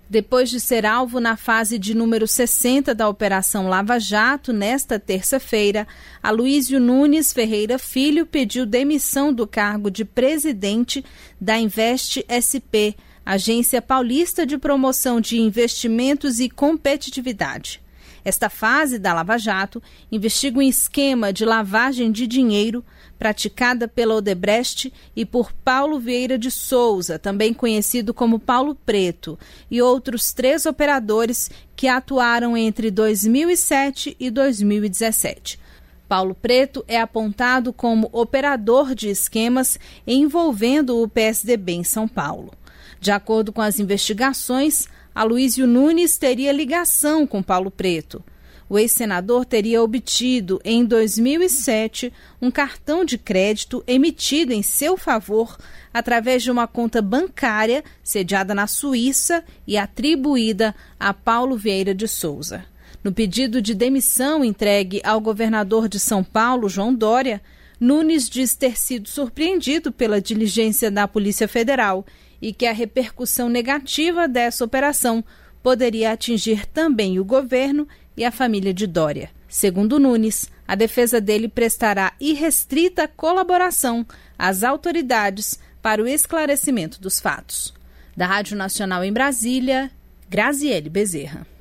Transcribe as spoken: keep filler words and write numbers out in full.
Depois de ser alvo na fase de número sessenta da Operação Lava Jato, nesta terça-feira, Aloísio Nunes Ferreira Filho pediu demissão do cargo de presidente da Invest S P, Agência Paulista de Promoção de Investimentos e Competitividade. Esta fase da Lava Jato investiga um esquema de lavagem de dinheiro praticada pela Odebrecht e por Paulo Vieira de Souza, também conhecido como Paulo Preto, e outros três operadores que atuaram entre dois mil e sete e dois mil e dezessete. Paulo Preto é apontado como operador de esquemas envolvendo o P S D B em São Paulo. De acordo com as investigações, Aloísio Nunes teria ligação com Paulo Preto. O ex-senador teria obtido, em dois mil e sete, um cartão de crédito emitido em seu favor através de uma conta bancária sediada na Suíça e atribuída a Paulo Vieira de Souza. No pedido de demissão entregue ao governador de São Paulo, João Dória, Nunes diz ter sido surpreendido pela diligência da Polícia Federal e que a repercussão negativa dessa operação poderia atingir também o governo e a família de Dória. Segundo Nunes, a defesa dele prestará irrestrita colaboração às autoridades para o esclarecimento dos fatos. Da Rádio Nacional em Brasília, Graziele Bezerra.